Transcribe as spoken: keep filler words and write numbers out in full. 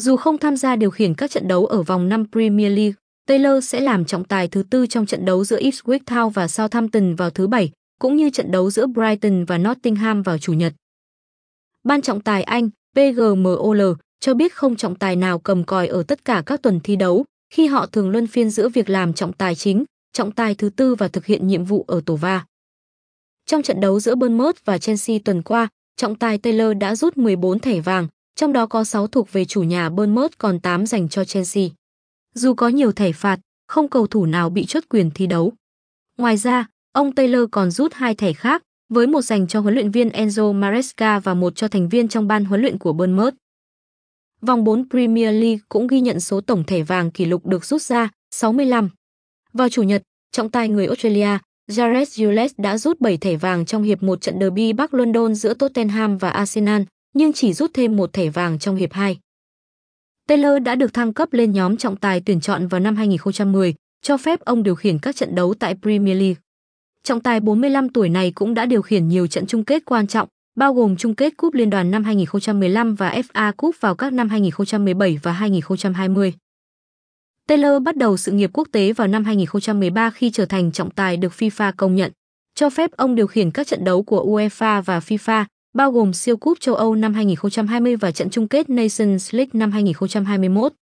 Dù không tham gia điều khiển các trận đấu ở vòng năm Premier League, Taylor sẽ làm trọng tài thứ tư trong trận đấu giữa Ipswich Town và Southampton vào thứ Bảy, cũng như trận đấu giữa Brighton và Nottingham vào Chủ nhật. Ban trọng tài Anh, pê giê em o lờ, cho biết không trọng tài nào cầm còi ở tất cả các tuần thi đấu, khi họ thường luân phiên giữa việc làm trọng tài chính, trọng tài thứ tư và thực hiện nhiệm vụ ở tổ va. Trong trận đấu giữa Bournemouth và Chelsea tuần qua, trọng tài Taylor đã rút mười bốn thẻ vàng, trong đó có sáu thuộc về chủ nhà Bournemouth còn tám dành cho Chelsea. Dù có nhiều thẻ phạt, không cầu thủ nào bị truất quyền thi đấu. Ngoài ra, ông Taylor còn rút hai thẻ khác, với một dành cho huấn luyện viên Enzo Maresca và một cho thành viên trong ban huấn luyện của Bournemouth. Vòng bốn Premier League cũng ghi nhận số tổng thẻ vàng kỷ lục được rút ra, sáu mươi lăm. Vào Chủ nhật, trọng tài người Australia, Gareth Hughes đã rút bảy thẻ vàng trong hiệp một trận derby Bắc London giữa Tottenham và Arsenal, nhưng chỉ rút thêm một thẻ vàng trong hiệp hai. Taylor đã được thăng cấp lên nhóm trọng tài tuyển chọn vào năm hai nghìn không trăm mười, cho phép ông điều khiển các trận đấu tại Premier League. Trọng tài bốn mươi lăm tuổi này cũng đã điều khiển nhiều trận chung kết quan trọng, bao gồm chung kết Cúp Liên đoàn năm hai nghìn không trăm mười lăm và ép a Cup vào các năm hai nghìn không trăm mười bảy và hai nghìn không trăm hai mươi. Taylor bắt đầu sự nghiệp quốc tế vào năm hai nghìn không trăm mười ba khi trở thành trọng tài được FIFA công nhận, cho phép ông điều khiển các trận đấu của UEFA và FIFA, bao gồm siêu cúp châu Âu năm hai nghìn không trăm hai mươi và trận chung kết Nations League năm hai nghìn không trăm hai mươi mốt.